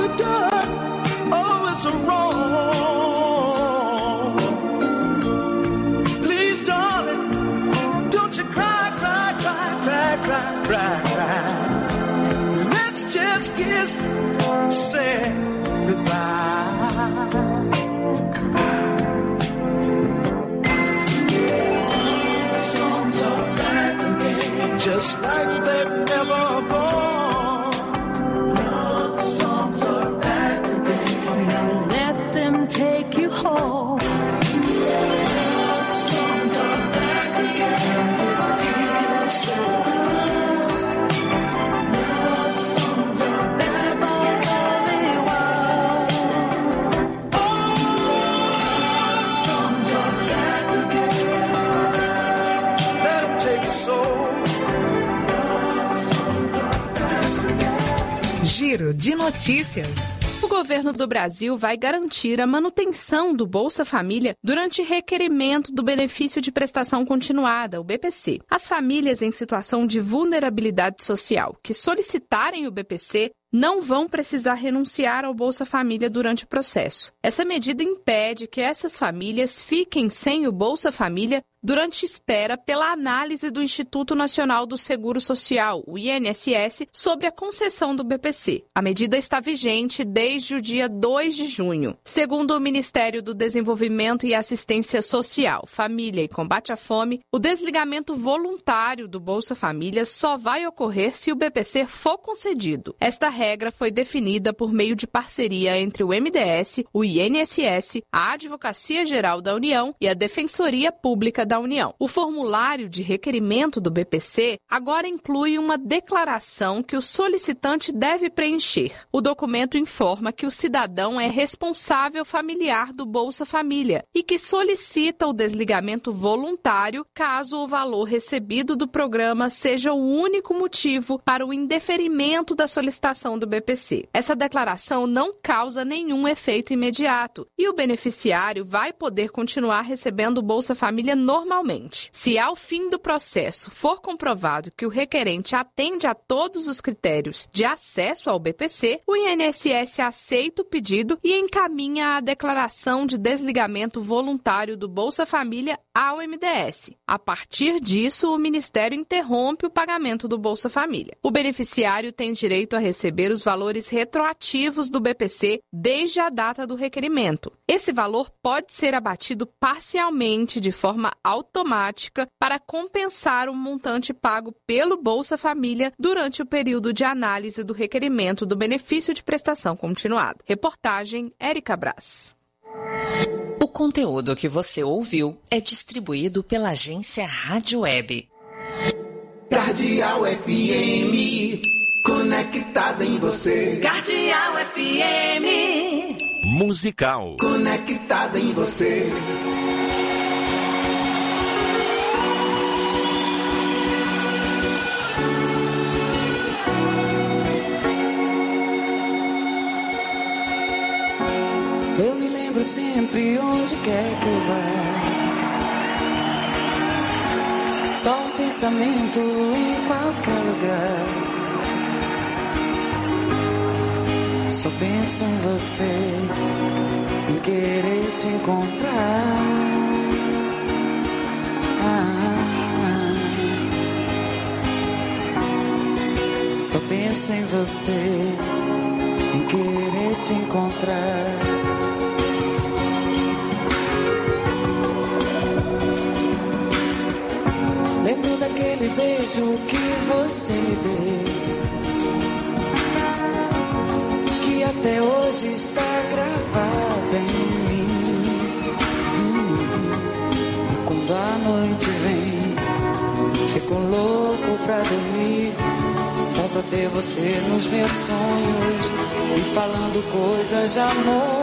done, oh, it's wrong. Please, darling, don't you cry, cry, cry, cry, cry, cry, cry. Let's just kiss, say goodbye. Songs are back again, just like they've never gone. Love songs are back again. Now let them take you home. Love songs are back again. It feels so good. Love songs are better than Hollywood. Oh, love songs are back again. Let them take your soul. Giro de notícias. O governo do Brasil vai garantir a manutenção do Bolsa Família durante requerimento do benefício de prestação continuada, o BPC. As famílias em situação de vulnerabilidade social que solicitarem o BPC não vão precisar renunciar ao Bolsa Família durante o processo. Essa medida impede que essas famílias fiquem sem o Bolsa Família durante espera pela análise do Instituto Nacional do Seguro Social, o INSS, sobre a concessão do BPC. A medida está vigente desde o dia 2 de junho. Segundo o Ministério do Desenvolvimento e Assistência Social, Família e Combate à Fome, o desligamento voluntário do Bolsa Família só vai ocorrer se o BPC for concedido. Esta regra foi definida por meio de parceria entre o MDS, o INSS, a Advocacia Geral da União e a Defensoria Pública da União. O formulário de requerimento do BPC agora inclui uma declaração que o solicitante deve preencher. O documento informa que o cidadão é responsável familiar do Bolsa Família e que solicita o desligamento voluntário caso o valor recebido do programa seja o único motivo para o indeferimento da solicitação do BPC. Essa declaração não causa nenhum efeito imediato e o beneficiário vai poder continuar recebendo o Bolsa Família normalmente. Se ao fim do processo for comprovado que o requerente atende a todos os critérios de acesso ao BPC, o INSS aceita o pedido e encaminha a declaração de desligamento voluntário do Bolsa Família ao MDS. A partir disso, o Ministério interrompe o pagamento do Bolsa Família. O beneficiário tem direito a receber os valores retroativos do BPC desde a data do requerimento. Esse valor pode ser abatido parcialmente de forma automática para compensar o montante pago pelo Bolsa Família durante o período de análise do requerimento do benefício de prestação continuada. Reportagem Érica Brás. O conteúdo que você ouviu é distribuído pela agência Rádio Web. Cardeal FM, conectada em você. Cardeal FM. Musical. Conectada em você. Eu me lembro sempre onde quer que eu vá. Só um pensamento em qualquer lugar. Só penso em você, em querer te encontrar. Só penso em você, em querer te encontrar. Lembro daquele beijo que você me deu, que até hoje está gravado em mim. E quando a noite vem, fico louco pra dormir, só pra ter você nos meus sonhos, me falando coisas de amor.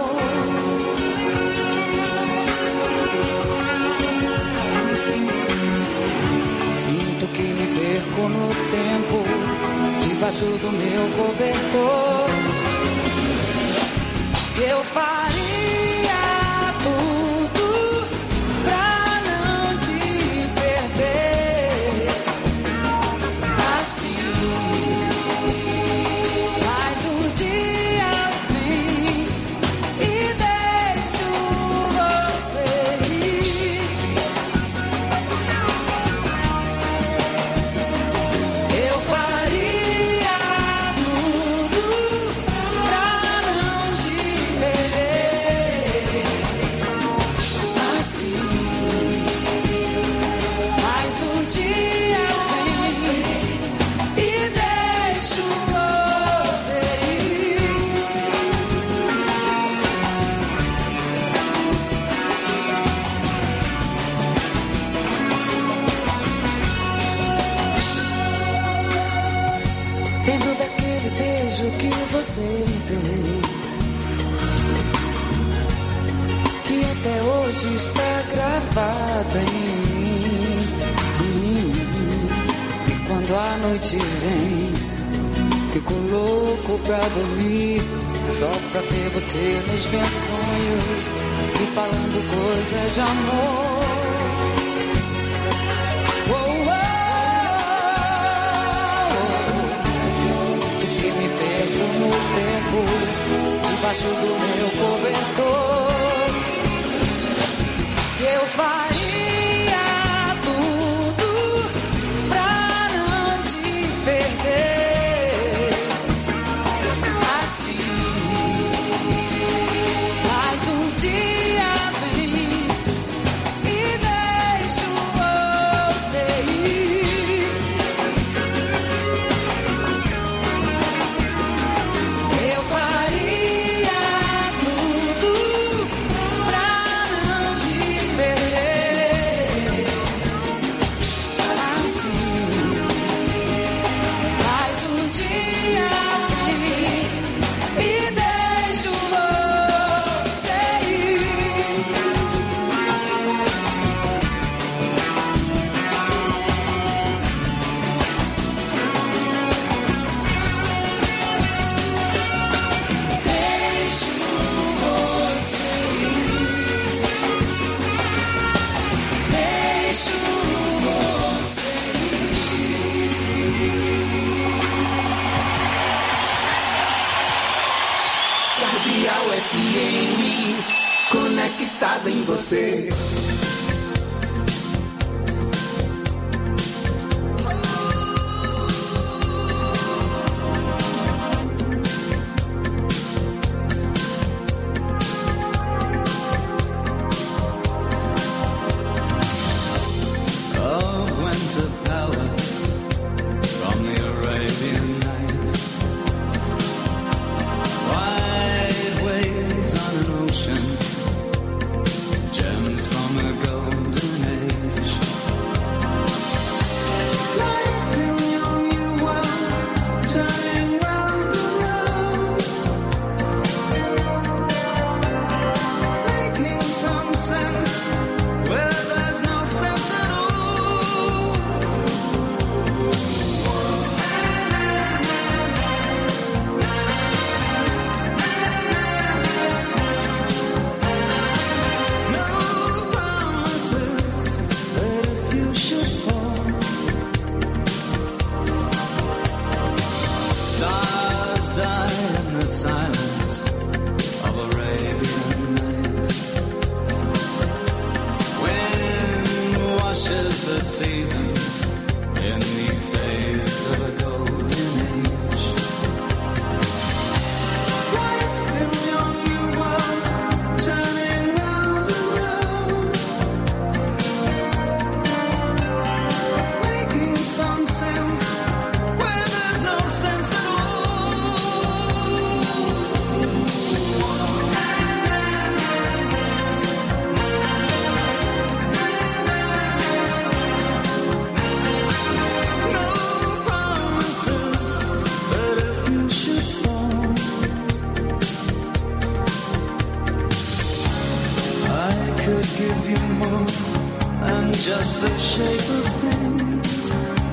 Sinto que me perco no tempo, debaixo do meu cobertor. Eu faria tudo pra não te perder. Assim, mas o dia vem você me deu, que até hoje está gravada em mim. E quando a noite vem, fico louco pra dormir, só pra ter você nos meus sonhos e falando coisas de amor. Sinto que me perco no tempo, debaixo do meu cobertor. Eu faria tudo pra não te perder. Assim, mas um dia vem e deixo você ir. Eu faria tudo pra não te perder. Assim, mas um dia vem e deixo você ir. Deixo você ir. Deixo você Cardeal FM, conectada em você. Oh, winter palace from the Arabian Nights. Wide waves on an ocean, gems from a golden age. Life in your new world, turning round and round, making some sense where there's no sense at all. No promises that if you should fall, stars die in the silence of Arabian nights. Wind washes the seasons in these days of a golden age. Life in your new world, turning round and round, making some sense where there's no sense at all. No promises that if you should fall, I could give you more than just the shape of things.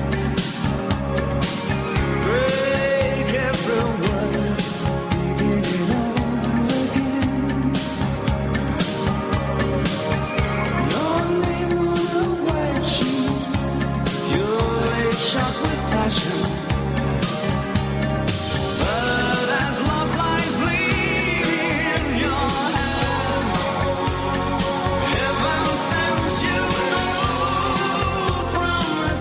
Break every word, begin it all again. Your name on a white sheet, purely shot with passion. But as love lies bleeding in your hand, heaven sends you no promise.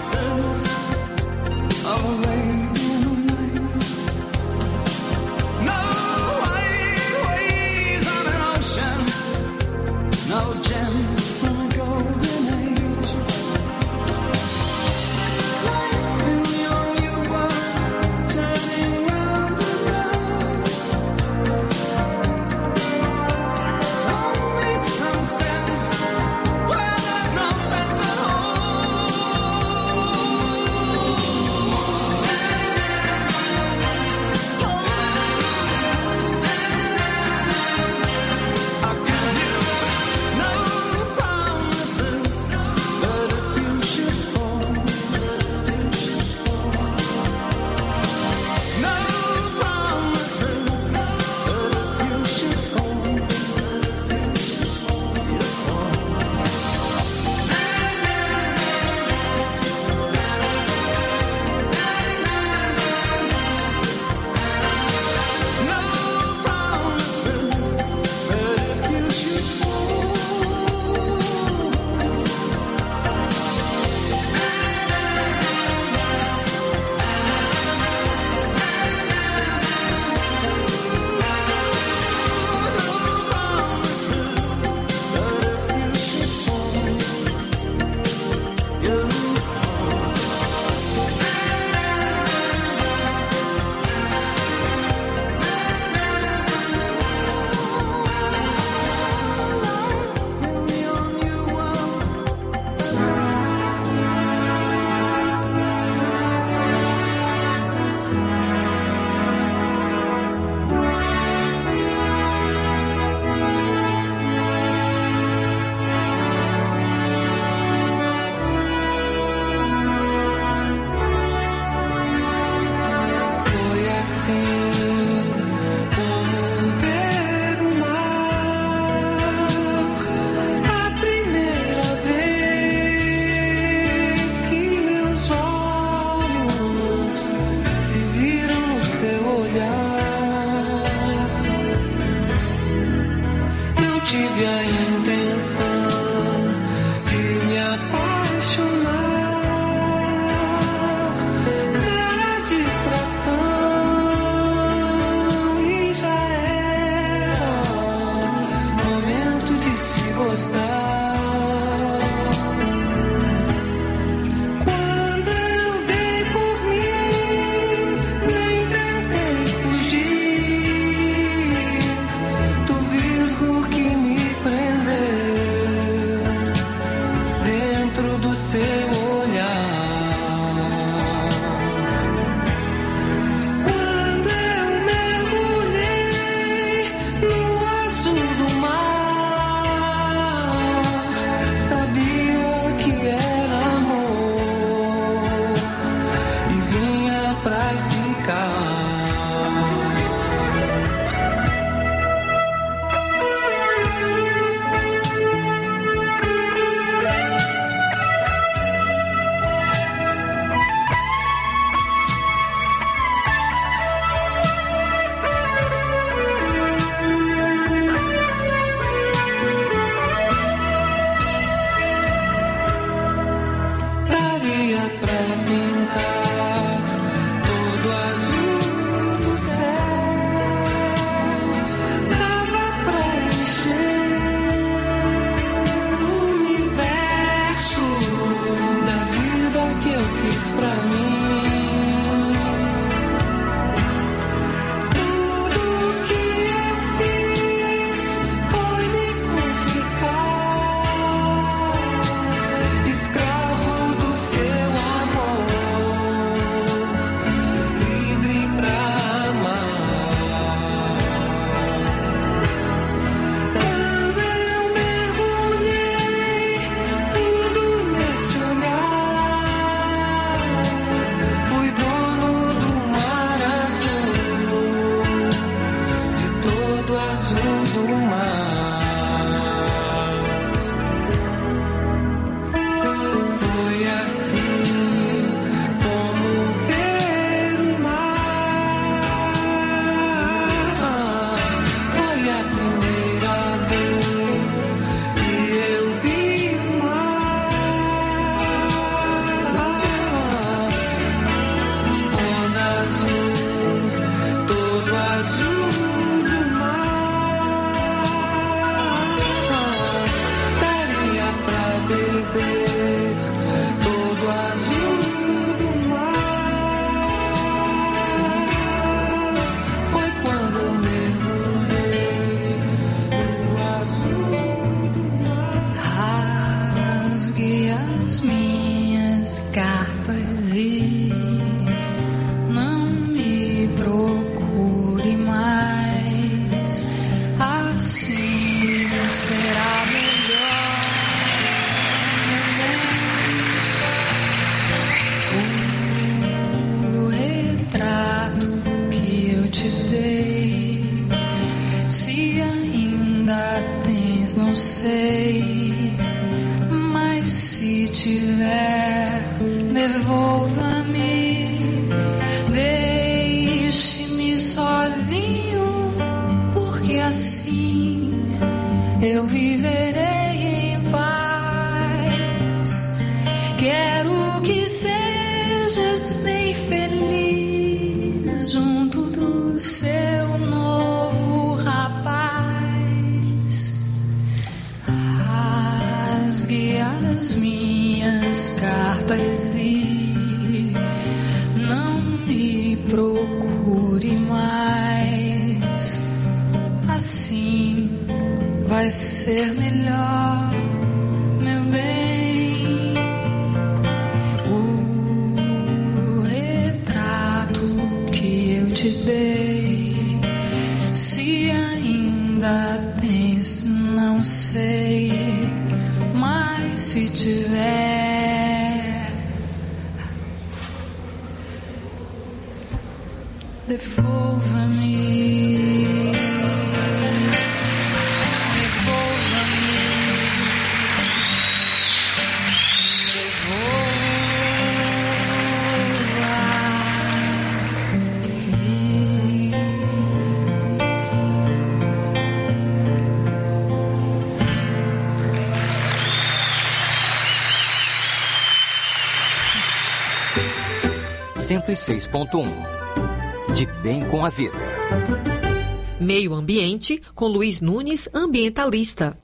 tive a intenção de me apaixonar pela distração e já era momento de se gostar. Não sei, mas se tiver, devolva-me, deixe-me sozinho, porque assim eu viverei em paz. Quero que sejas bem feliz junto do seu novo rapaz. As minhas cartas e não me procure mais. Assim vai ser melhor, meu bem. O retrato que eu te dei, se ainda tens, não sei. Mas se tiver, devolva-me, devolva-me, devolva-me. 106.1. De bem com a vida. Meio Ambiente, com Luiz Nunes, ambientalista.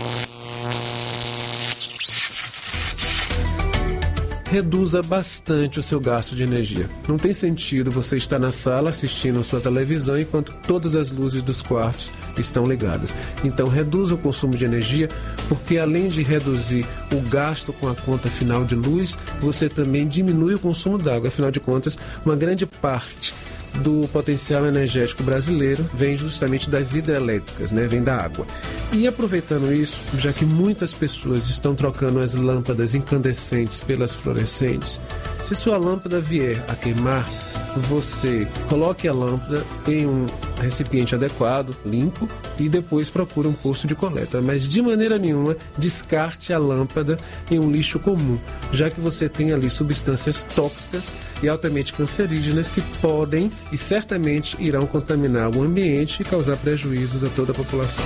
Reduza bastante o seu gasto de energia. Não tem sentido você estar na sala assistindo a sua televisão enquanto todas as luzes dos quartos estão ligadas. Então, reduza o consumo de energia, porque além de reduzir o gasto com a conta final de luz, você também diminui o consumo d'água. Afinal de contas, uma grande parte do potencial energético brasileiro vem justamente das hidrelétricas, vem da água. E aproveitando isso, já que muitas pessoas estão trocando as lâmpadas incandescentes pelas fluorescentes, se sua lâmpada vier a queimar, você coloque a lâmpada em um recipiente adequado, limpo, e depois procure um posto de coleta. Mas de maneira nenhuma descarte a lâmpada em um lixo comum, já que você tem ali substâncias tóxicas e altamente cancerígenas que podem e certamente irão contaminar o ambiente e causar prejuízos a toda a população.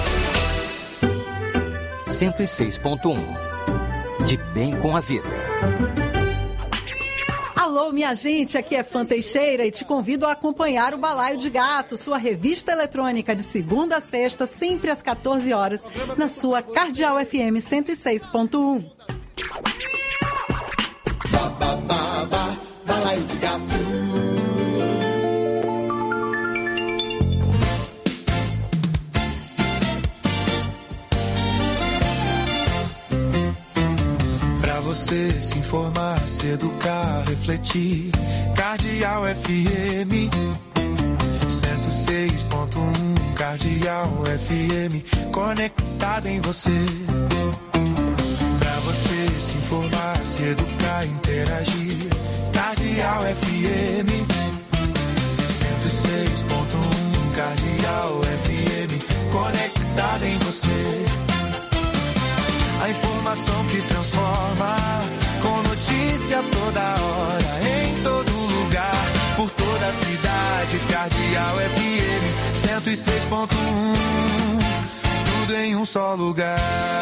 106.1. De bem com a vida. Alô, minha gente, aqui é Fã Teixeira e te convido a acompanhar o Balaio de Gato, sua revista eletrônica de segunda a sexta, sempre às 14 horas, na sua Cardeal FM 106.1. Balaio de Gato. Você se informar, se educar, refletir. Cardeal FM 106.1. Cardeal FM conectado em você. Pra você se informar, se educar, interagir. Cardeal FM 106.1. Cardeal FM conectado em você. A informação que transforma, com notícia toda hora, em todo lugar, por toda a cidade. Cardeal FM 106.1, tudo em um só lugar.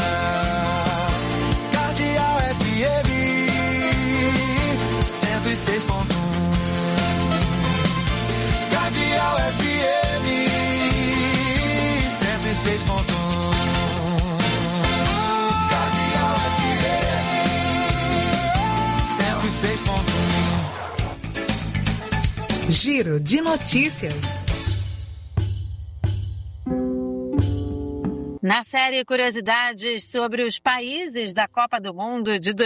Cardeal FM 106.1. Cardeal FM 106.1. Giro de notícias. Na série Curiosidades sobre os países da Copa do Mundo de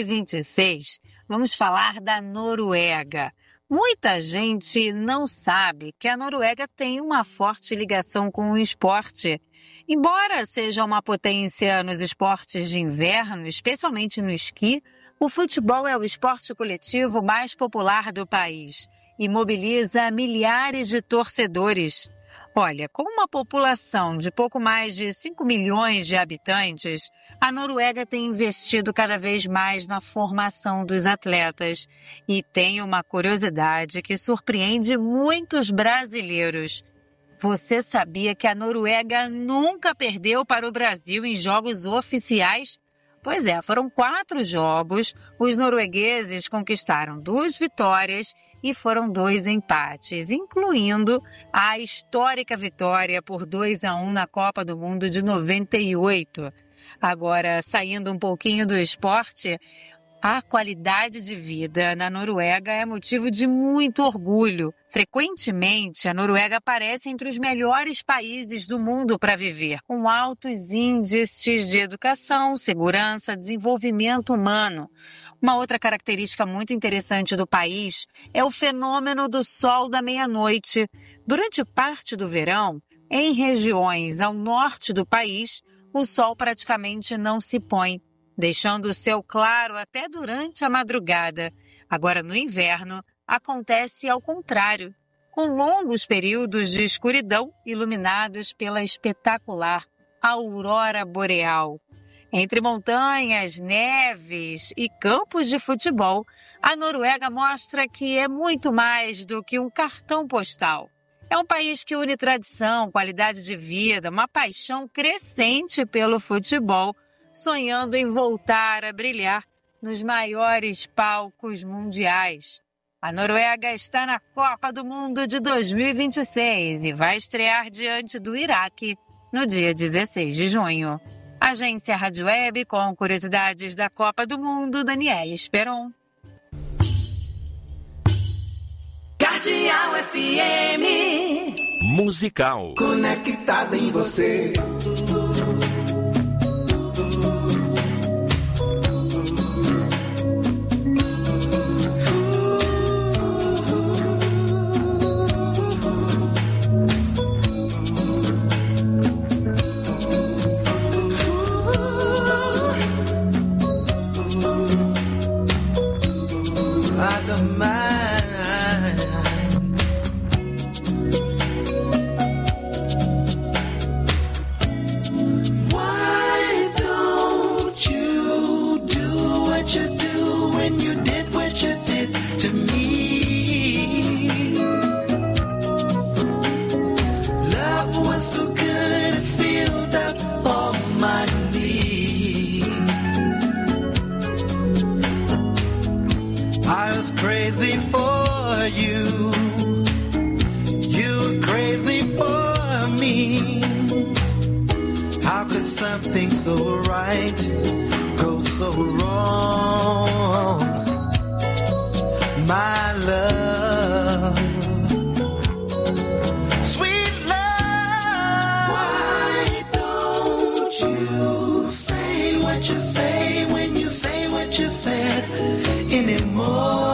2026, vamos falar da Noruega. Muita gente não sabe que a Noruega tem uma forte ligação com o esporte. Embora seja uma potência nos esportes de inverno, especialmente no esqui, o futebol é o esporte coletivo mais popular do país e mobiliza milhares de torcedores. Olha, com uma população de pouco mais de 5 milhões de habitantes, a Noruega tem investido cada vez mais na formação dos atletas e tem uma curiosidade que surpreende muitos brasileiros. Você sabia que a Noruega nunca perdeu para o Brasil em jogos oficiais? Pois é, foram 4 jogos, os noruegueses conquistaram 2 vitórias e foram 2 empates, incluindo a histórica vitória por 2-1 na Copa do Mundo de 98. Agora, saindo um pouquinho do esporte, a qualidade de vida na Noruega é motivo de muito orgulho. Frequentemente, a Noruega aparece entre os melhores países do mundo para viver, com altos índices de educação, segurança, desenvolvimento humano. Uma outra característica muito interessante do país é o fenômeno do sol da meia-noite. Durante parte do verão, em regiões ao norte do país, o sol praticamente não se põe, deixando o céu claro até durante a madrugada. Agora, no inverno, acontece ao contrário, com longos períodos de escuridão iluminados pela espetacular aurora boreal. Entre montanhas, neves e campos de futebol, a Noruega mostra que é muito mais do que um cartão postal. É um país que une tradição, qualidade de vida, uma paixão crescente pelo futebol, sonhando em voltar a brilhar nos maiores palcos mundiais. A Noruega está na Copa do Mundo de 2026 e vai estrear diante do Iraque no dia 16 de junho. Agência Rádio Web com curiosidades da Copa do Mundo, Daniela Esperon. Cardeal FM Musical. Conectada em você. Crazy for you, you were crazy for me. How could something so right go so wrong? My love, sweet love. Why don't you say what you say when you say what you said anymore?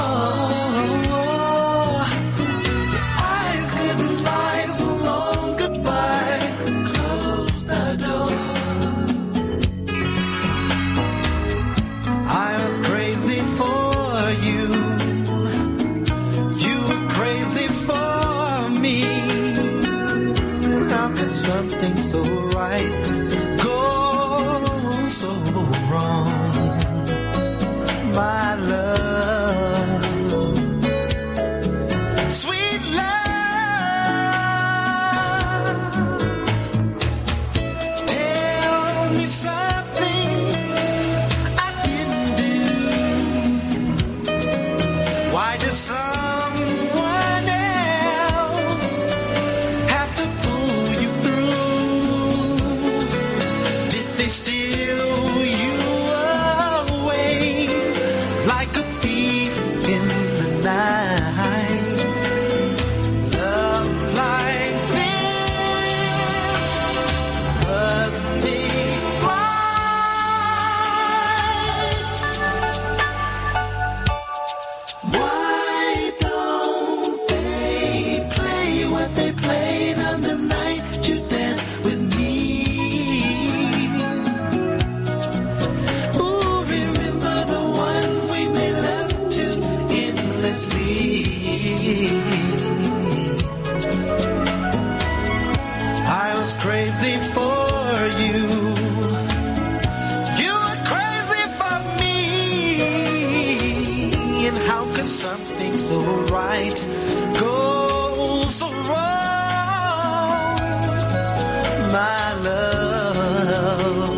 Something so right goes so wrong, my love, sweet love. Tell me something I didn't do. Why did someone else have to pull you through? Did they steal you away like a thief in the night? Love like this must take flight. Why don't they play what they played on the night you danced with me? Ooh, remember the one we made love to endlessly? I was crazy for you. You were crazy for me. And how could something so right go so wrong, my love,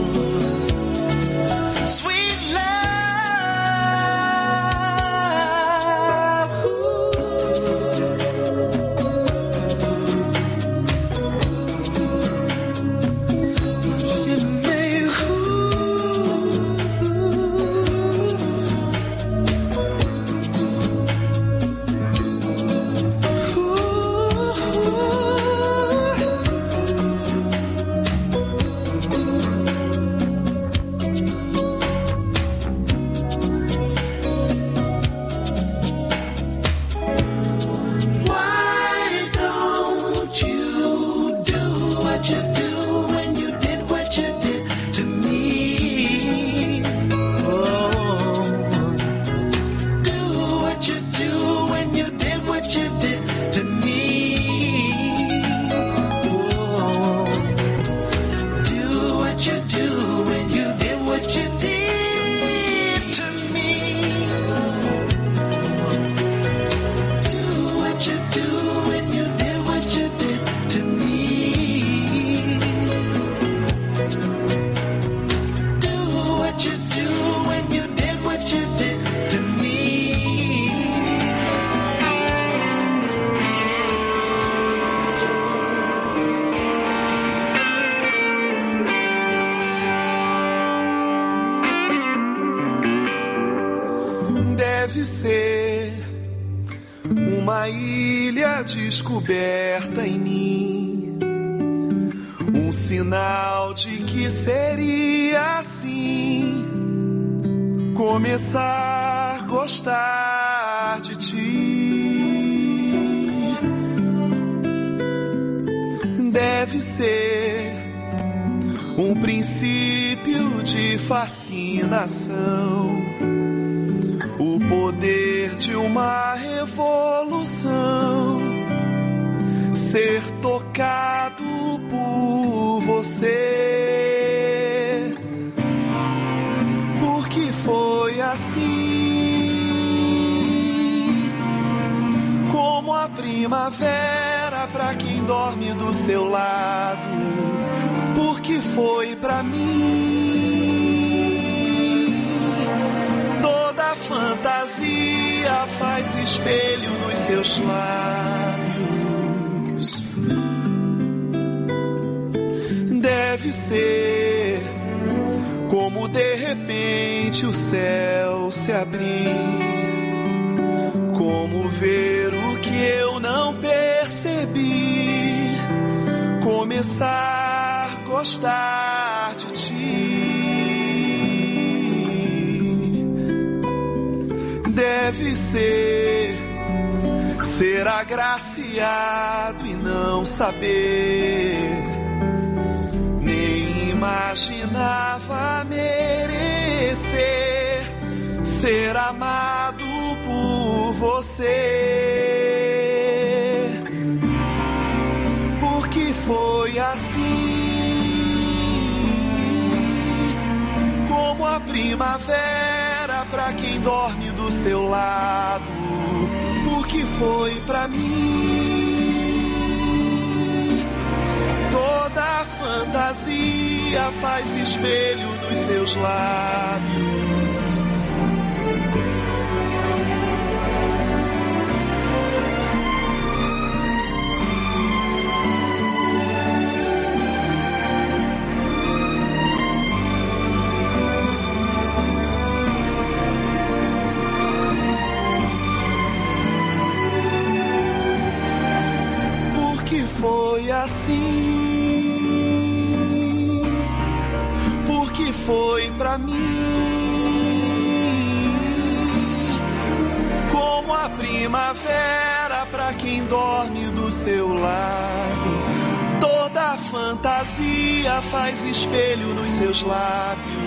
sweet love. Why don't you do what you do when you did what you did to me? Oh, do what you do when you did what you did to me. Oh, do what you do when you did what you did to me. Do what you do when you did what you did to me. Deve ser uma ilha descoberta em mim, um sinal de que seria assim começar a gostar de ti. Deve ser um princípio de fascinação, o poder de uma revolução, ser tocado por você. Porque foi assim, como a primavera pra quem dorme do seu lado. Porque foi pra mim. Toda fantasia faz espelho nos seus lábios. Deve ser como de repente o céu se abrir, como ver o que eu não percebi, começar gostar de ti. Deve ser agraciado e não saber, nem imaginava merecer ser amado por você. Porque foi assim, como a primavera pra quem dorme do seu lado. Porque foi pra mim. Toda fantasia faz espelho nos seus lábios. Foi assim, porque foi pra mim, como a primavera pra quem dorme do seu lado. Toda fantasia faz espelho nos seus lábios.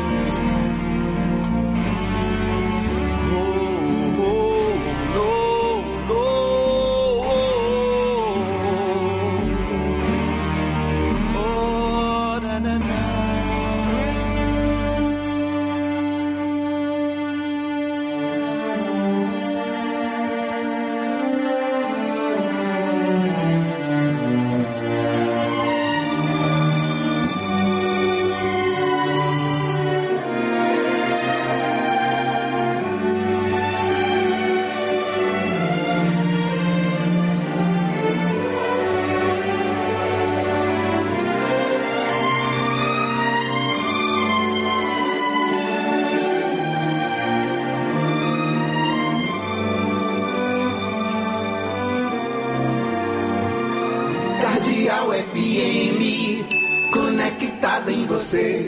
Cardeal FM, conectada em você.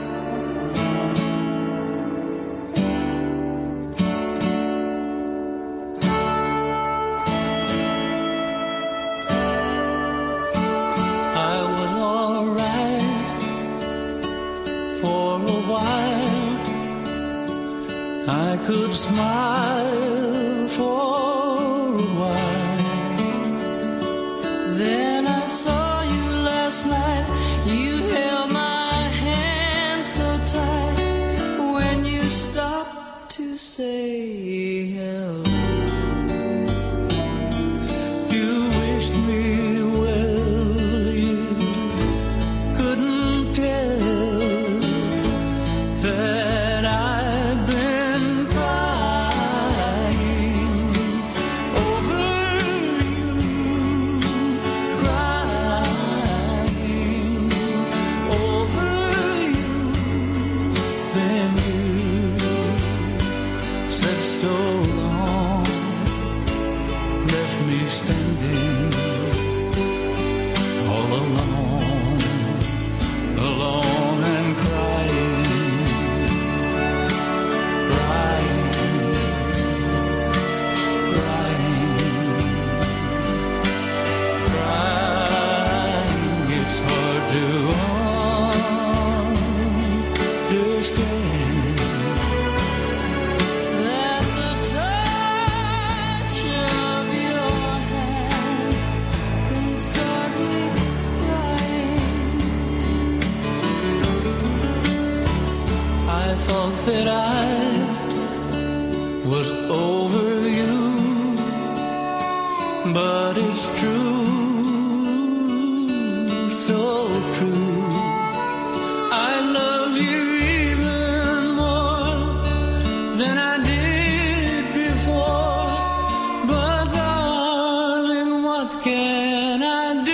I was alright for a while. I could smile for a while. Then I saw you last night. You held my hand so tight. When you stopped to say hello, you wished me well. You couldn't tell that I'd been crying over you, crying over you. Then you said so. thought that I was over you, but it's true, so true. I love you even more than I did before, but darling, what can I do?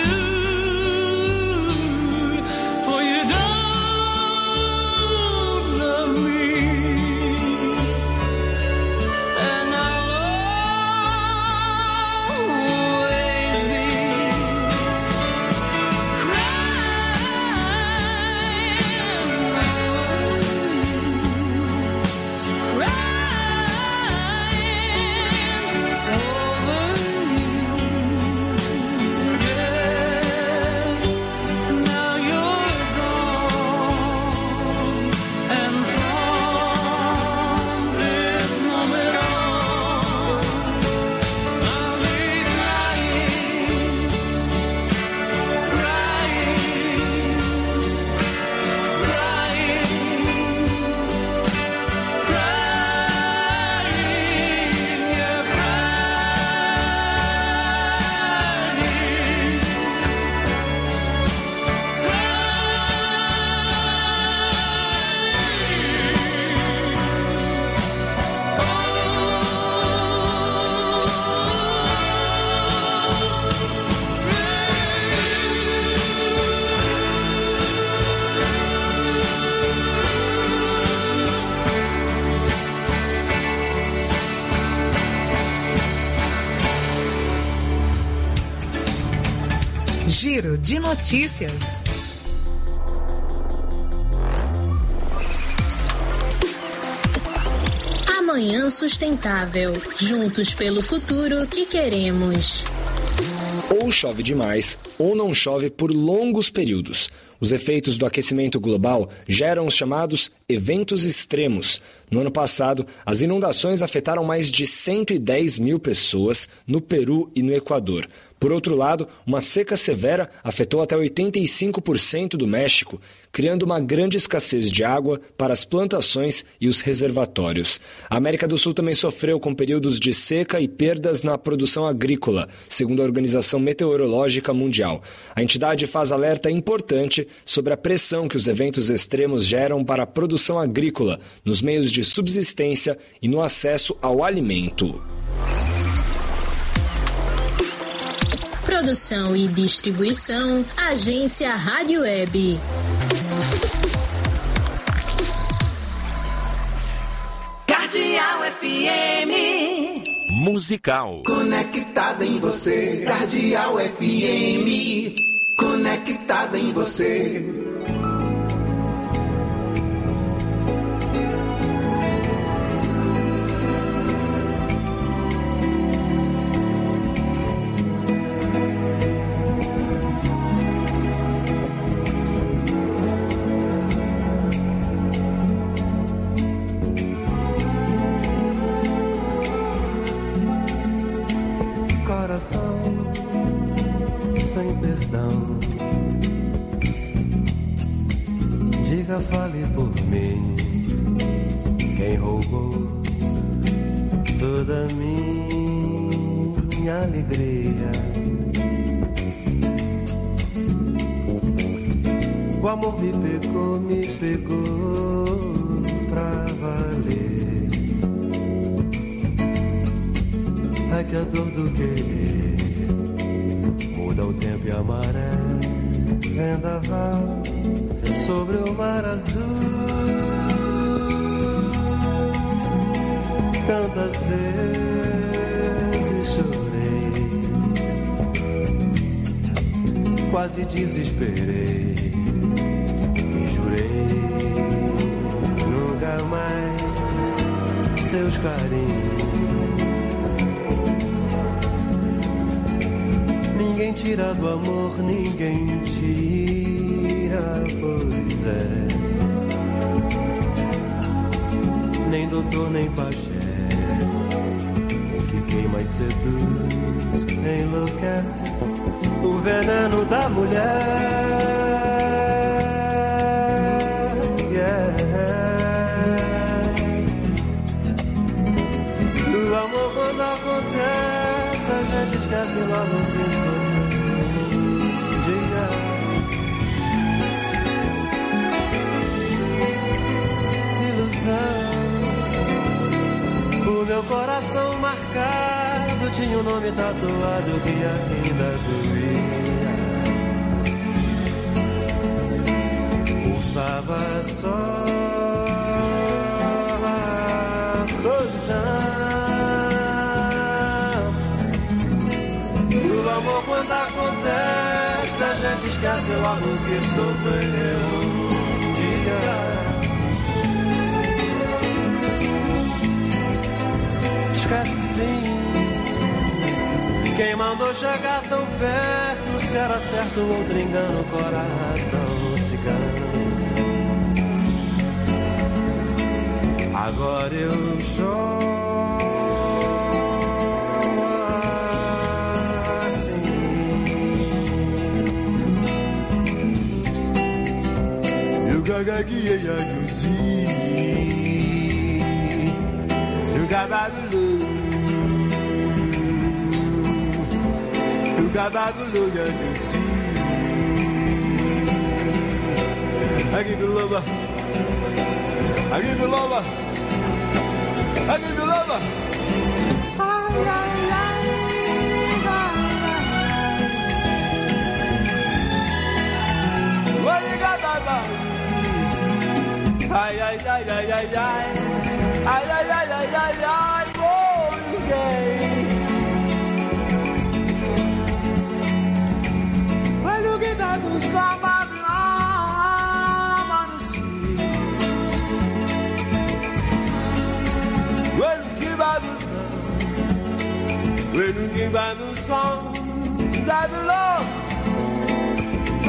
For you don't love me, and I'll always be Giro de notícias. Amanhã Sustentável. Juntos pelo futuro que queremos. Ou chove demais, ou não chove por longos períodos. Os efeitos do aquecimento global geram os chamados eventos extremos. No ano passado, as inundações afetaram mais de 110 mil pessoas no Peru e no Equador. Por outro lado, uma seca severa afetou até 85% do México, criando uma grande escassez de água para as plantações e os reservatórios. A América do Sul também sofreu com períodos de seca e perdas na produção agrícola, segundo a Organização Meteorológica Mundial. A entidade faz alerta importante sobre a pressão que os eventos extremos geram para a produção agrícola, nos meios de subsistência e no acesso ao alimento. Produção e distribuição, Agência Rádio Web. Cardeal FM. Musical. Conectada em você. Cardeal FM. Conectada em você. Sem perdão, diga, fale por mim. Quem roubou toda minha alegria? O amor me pegou pra valer. É que a dor do querer muda o tempo e a maré, vendaval sobre o mar azul. Tantas vezes chorei, quase desesperei e jurei nunca mais seus carinhos. Ninguém tira do amor, ninguém tira, pois é. Nem doutor, nem pajé. O que queima e seduz, enlouquece. O veneno da mulher, yeah. tinha um nome tatuado que ainda doía. Pulsava só a solidão. O amor quando acontece, a gente esquece logo que sofreu um dia. Esquece sim. Quem mandou chegar tão perto, se era certo outro engano, o coração cigano. Agora eu choro assim. Eu gagaguei a Yuzi, eu gagaguei. Gabagulo ya you see. I give you love. I give you love. I give you love. Ay, ay, ay, what you got about? Ay, ay, ay, ay, ay, ay. Ay, ay, ay, ay, ay, ay, oh, yeah. Do samba no cio. When you give out the song, sabe lo. So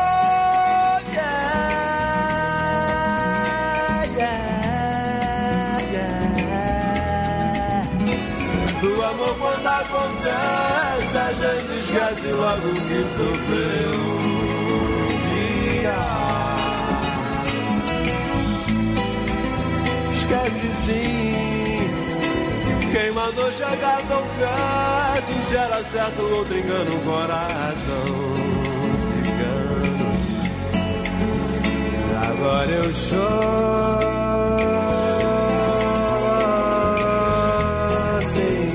yeah, yeah, yeah. O amor quando acontece, a gente esquece logo que sofreu. Esquece sim. Quem mandou chegar tão perto, se era certo outro engano, o coração cigano. Agora eu choro sim.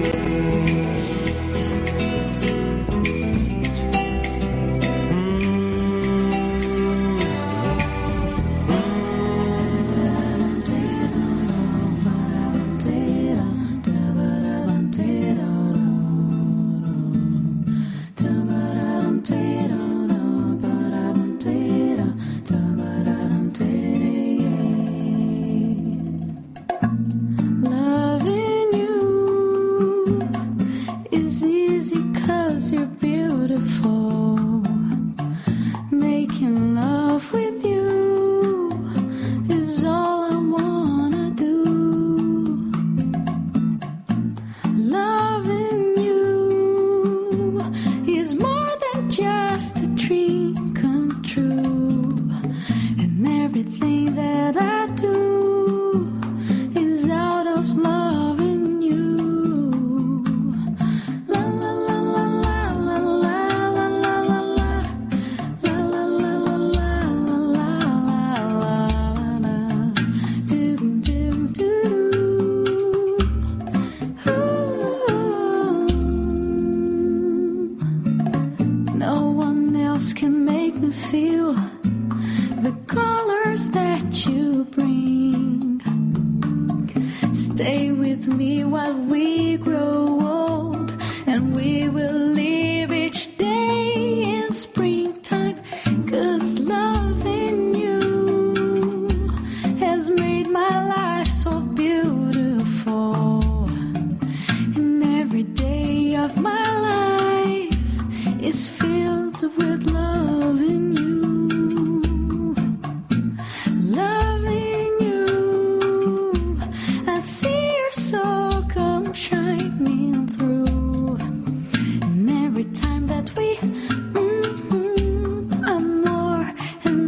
And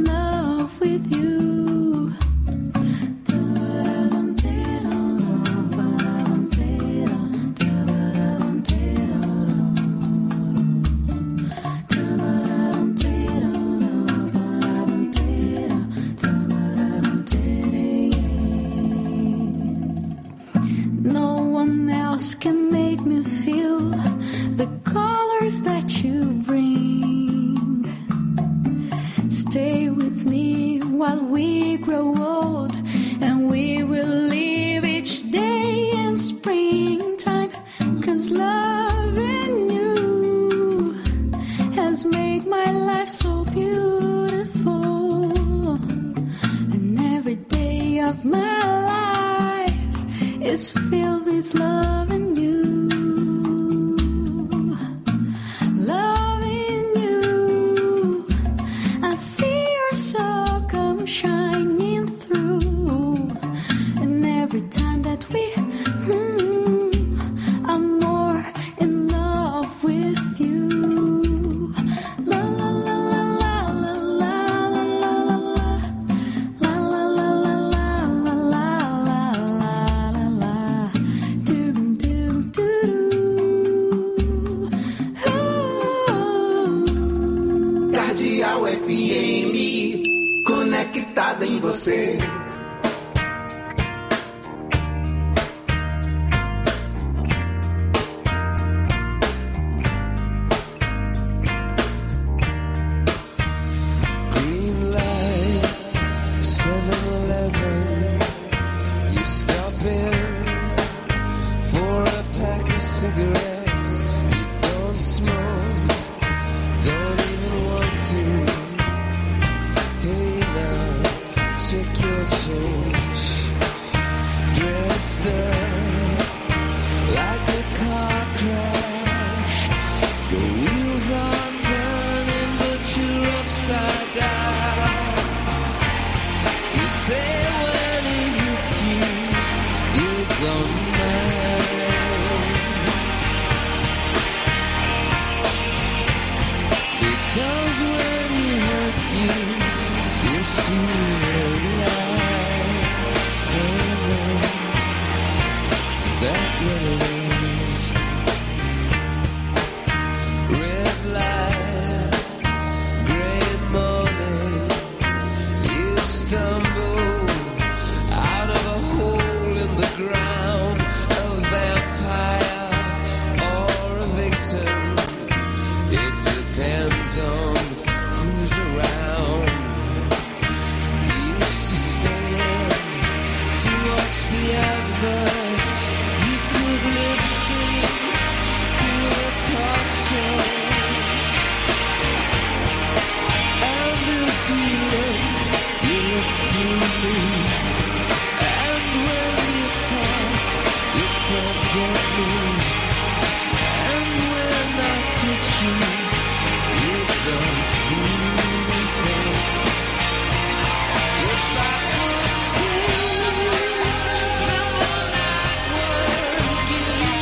Stay with me while we grow old, and we will live each day in springtime, 'cause loving you has made my life so beautiful, and every day of my life is filled with loving you. Loving you, I see your soul come shining through, and every time that we I'm more in love with you. La la la la la la la la la la la la la la. Doom doom doo. Cardeal FM, conectada em você. Green light, 7-Eleven. You stop in for a pack of cigarettes. You don't smoke, don't even want to. Hey now, check your change. Dressed up like a car crash. The wheels are turning, but you're upside down. You say when he hits you, you don't mind, because when he hurts you, you feel alive. Oh no, is that what it is? Red light, gray morning. You stumble out of a hole in the ground, a vampire or a victim. It depends on who's around. You used to stand to watch the adverts. You could lip sync to the talk shows. And if you look through me. And when you talk at me. And when I touch you, you don't feel anything. If I could stay, then the night would give you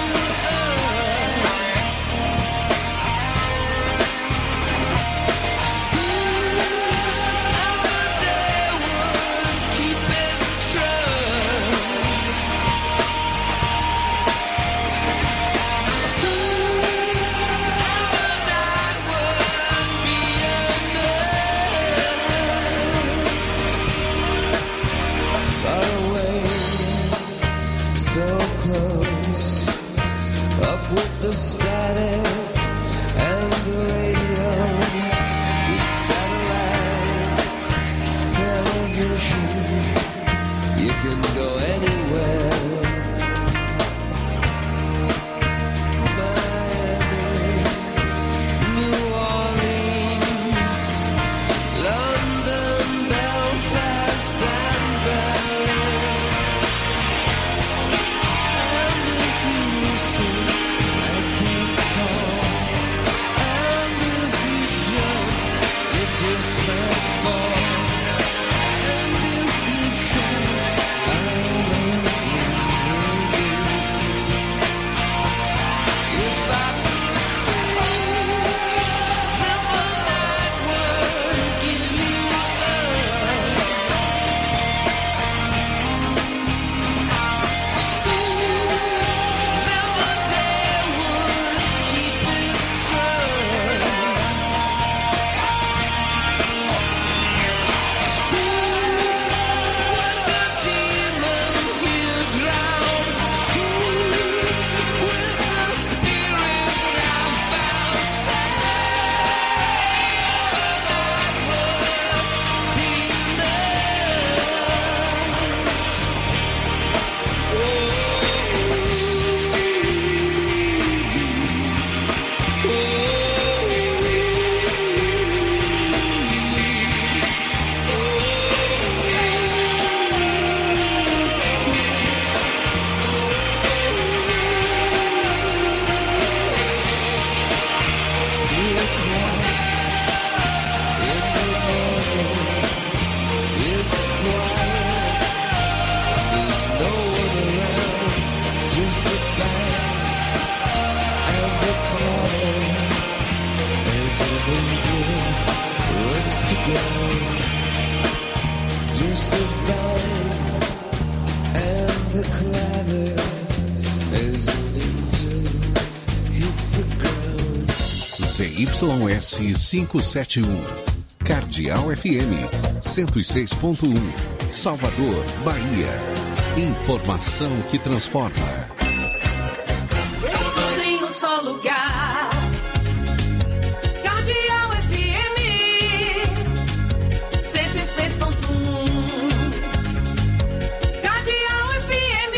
the static and the radio, with satellite television, you can go anywhere. Miami, New Orleans, London, Belfast and Berlin. And if you listen, just might fall. And if you shout, I love you. ground. Just the bang and the clatter as an angel hits the ground. ZYS 571, Cardeal FM 106.1, Salvador, Bahia. Informação que transforma. Tudo em um só lugar. Cardeal FM 106.1. Cardeal FM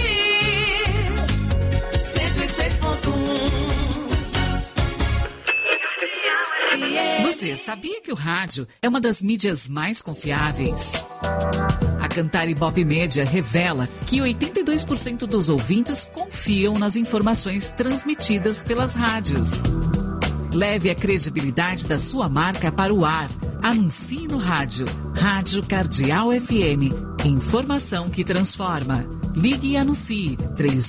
106.1. Você sabia que o rádio é uma das mídias mais confiáveis? A Cantar Ibope Média revela que 82% dos ouvintes confiam nas informações transmitidas pelas rádios. Leve a credibilidade da sua marca para o ar. Anuncie no rádio. Rádio Cardeal FM. Informação que transforma. Ligue e anuncie.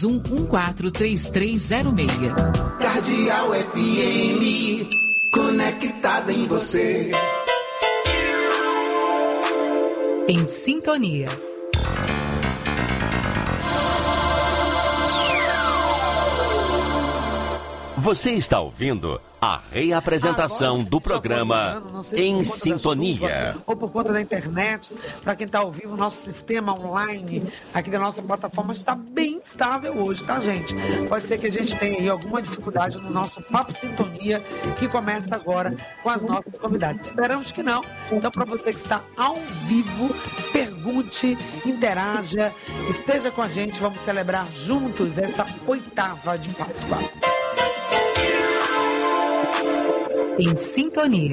31143306. Cardeal FM, conectada em você. Em sintonia. Você está ouvindo a reapresentação do programa Em Sintonia. Ou por conta da internet, para quem está ao vivo, nosso sistema online aqui da nossa plataforma está bem estável hoje, tá, gente? Pode ser que a gente tenha aí alguma dificuldade no nosso Papo Sintonia, que começa agora com as nossas convidadas. Esperamos que não. Então, para você que está ao vivo, pergunte, interaja, esteja com a gente, vamos celebrar juntos essa 8ª de Páscoa. Em sintonia.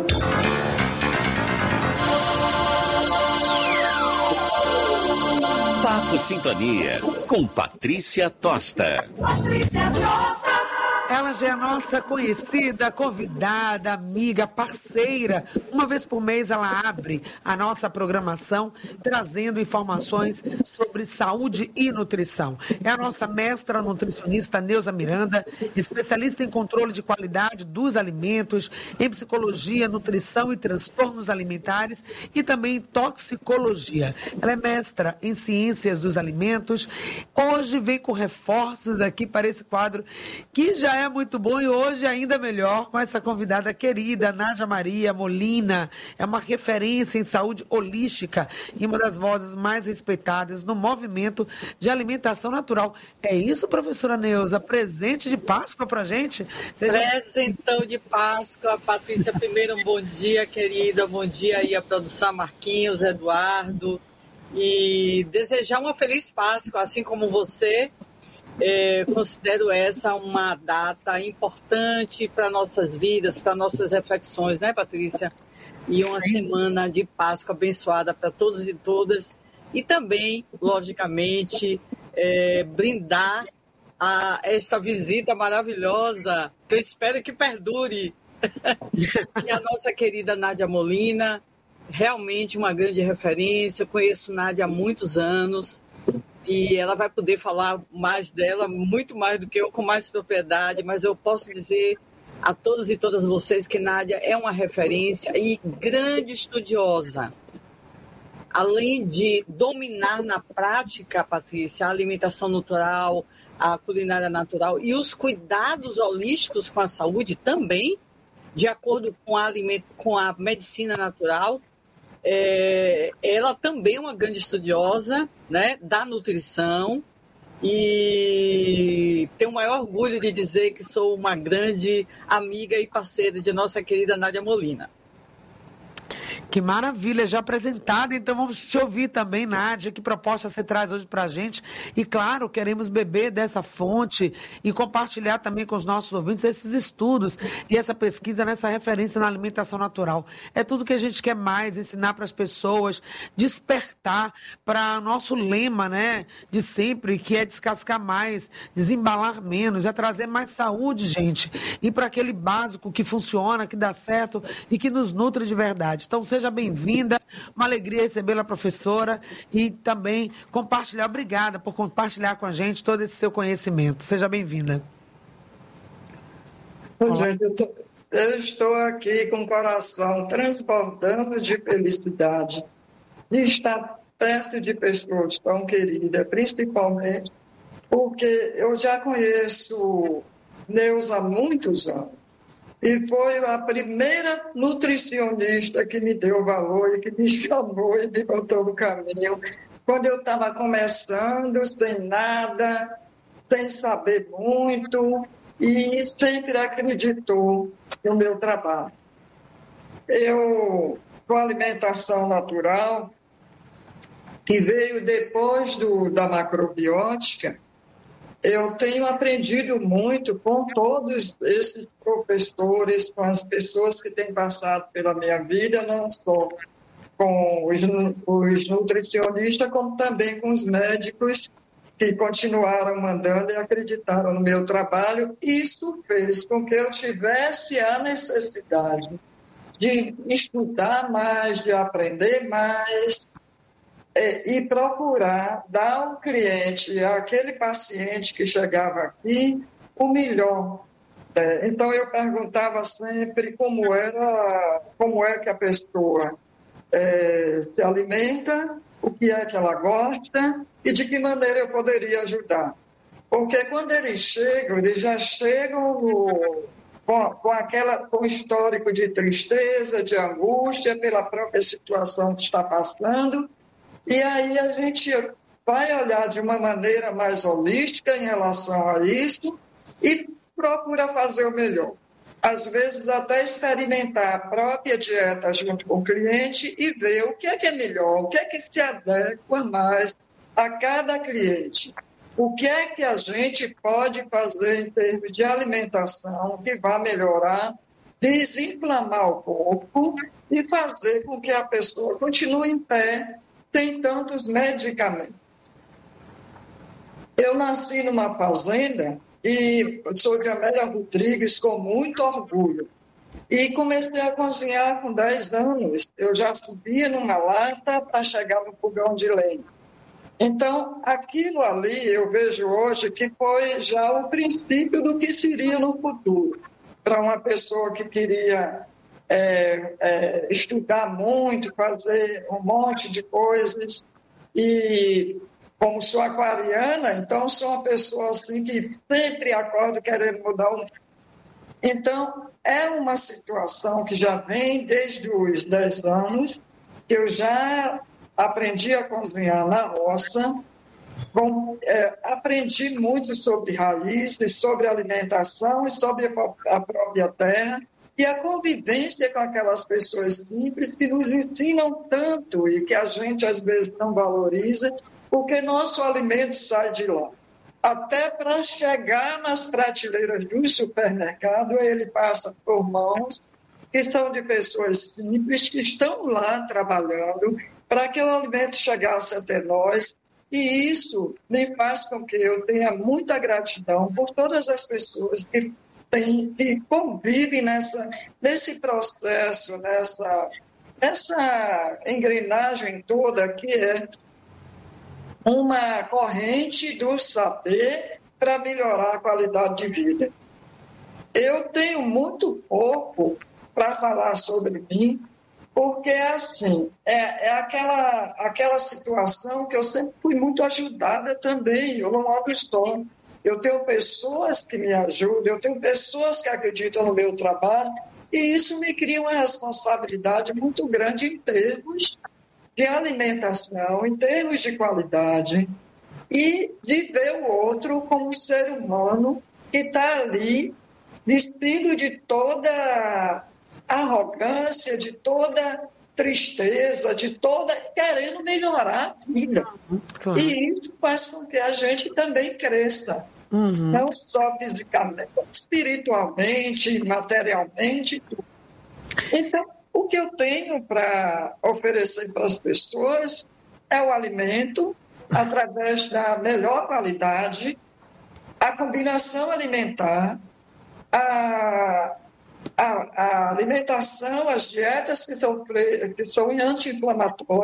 Papo Sintonia, com Patrícia Tosta. Patrícia Tosta. Ela já é nossa conhecida, convidada, amiga, parceira. Uma vez por mês ela abre a nossa programação trazendo informações sobre saúde e nutrição. É a nossa mestra nutricionista Neuza Miranda, especialista em controle de qualidade dos alimentos, em psicologia, nutrição e transtornos alimentares e também em toxicologia. Ela é mestra em ciências dos alimentos. Hoje vem com reforços aqui para esse quadro que já é muito bom e hoje ainda melhor com essa convidada querida, Nádia Maria Molina. É uma referência em saúde holística e uma das vozes mais respeitadas no movimento de alimentação natural. É isso, professora Neuza? Presente de Páscoa pra gente? Presentão de Páscoa. Patrícia, primeiro um bom dia, querida. Bom dia aí a produção, Marquinhos, Eduardo. E desejar uma feliz Páscoa, assim como você. Considero essa uma data importante para nossas vidas, para nossas reflexões, né, Patrícia? E uma semana de Páscoa abençoada para todos e todas. E também, logicamente, brindar a esta visita maravilhosa, que eu espero que perdure. E a nossa querida Nádia Molina, realmente uma grande referência. Eu conheço Nádia há muitos anos. E ela vai poder falar mais dela, muito mais do que eu, com mais propriedade, mas eu posso dizer a todos e todas vocês que Nádia é uma referência e grande estudiosa. Além de dominar na prática, Patrícia, a alimentação natural, a culinária natural e os cuidados holísticos com a saúde também, de acordo com a medicina natural, ela também é uma grande estudiosa, né, da nutrição e tenho o maior orgulho de dizer que sou uma grande amiga e parceira de nossa querida Nádia Molina. Que maravilha, já apresentada, então vamos te ouvir também, Nádia, que proposta você traz hoje pra gente, e claro, queremos beber dessa fonte e compartilhar também com os nossos ouvintes esses estudos e essa pesquisa nessa referência na alimentação natural. É tudo que a gente quer mais, ensinar para as pessoas, despertar para nosso lema, né, de sempre, que é descascar mais, desembalar menos, é trazer mais saúde, gente, e para aquele básico que funciona, que dá certo e que nos nutre de verdade. Então, seja bem-vinda, uma alegria recebê-la, professora, e também compartilhar, obrigada por compartilhar com a gente todo esse seu conhecimento. Seja bem-vinda. Bom dia, eu estou aqui com o coração transbordando de felicidade de estar perto de pessoas tão queridas, principalmente porque eu já conheço Neuza há muitos anos. E foi a primeira nutricionista que me deu valor e que me chamou e me botou no caminho. Quando eu estava começando, sem nada, sem saber muito, e sempre acreditou no meu trabalho. Eu, com alimentação natural, que veio depois da macrobiótica, eu tenho aprendido muito com todos esses professores, com as pessoas que têm passado pela minha vida, não só com os nutricionistas, como também com os médicos que continuaram mandando e acreditaram no meu trabalho. Isso fez com que eu tivesse a necessidade de estudar mais, de aprender mais, e procurar dar ao cliente, àquele paciente que chegava aqui, o melhor. Então, eu perguntava sempre como é que a pessoa se alimenta, o que é que ela gosta e de que maneira eu poderia ajudar. Porque quando eles já chegam com o histórico de tristeza, de angústia pela própria situação que está passando. E aí a gente vai olhar de uma maneira mais holística em relação a isso e procura fazer o melhor. Às vezes até experimentar a própria dieta junto com o cliente e ver o que é melhor, o que é que se adequa mais a cada cliente. O que é que a gente pode fazer em termos de alimentação que vai melhorar, desinflamar o corpo e fazer com que a pessoa continue em pé. Tem tantos medicamentos. Eu nasci numa fazenda e sou de Amélia Rodrigues com muito orgulho. E comecei a cozinhar com 10 anos. Eu já subia numa lata para chegar no fogão de lenha. Então, aquilo ali eu vejo hoje que foi já o princípio do que seria no futuro. Para uma pessoa que queria estudar muito, fazer um monte de coisas. E como sou aquariana, então sou uma pessoa assim que sempre acordo querendo mudar o mundo. Então, é uma situação que já vem desde os 10 anos, que eu já aprendi a cozinhar na roça, aprendi muito sobre raízes, sobre alimentação e sobre a própria terra, e a convivência com aquelas pessoas simples que nos ensinam tanto e que a gente às vezes não valoriza, porque nosso alimento sai de lá. Até para chegar nas prateleiras do supermercado, ele passa por mãos que são de pessoas simples, que estão lá trabalhando para que o alimento chegasse até nós. E isso me faz com que eu tenha muita gratidão por todas as pessoas que convivem nesse processo, nessa engrenagem toda que é uma corrente do saber para melhorar a qualidade de vida. Eu tenho muito pouco para falar sobre mim, porque assim, é aquela situação que eu sempre fui muito ajudada também, eu não ando estou. Eu tenho pessoas que me ajudam, eu tenho pessoas que acreditam no meu trabalho, e isso me cria uma responsabilidade muito grande em termos de alimentação, em termos de qualidade, e de ver o outro como um ser humano que está ali, vestido de toda arrogância, de toda tristeza, querendo melhorar a vida. Claro. E isso faz com que a gente também cresça. Uhum. Não só fisicamente, espiritualmente, materialmente. Então, o que eu tenho para oferecer para as pessoas é o alimento, através da melhor qualidade, a combinação alimentar, a alimentação, as dietas que são anti-inflamatórias,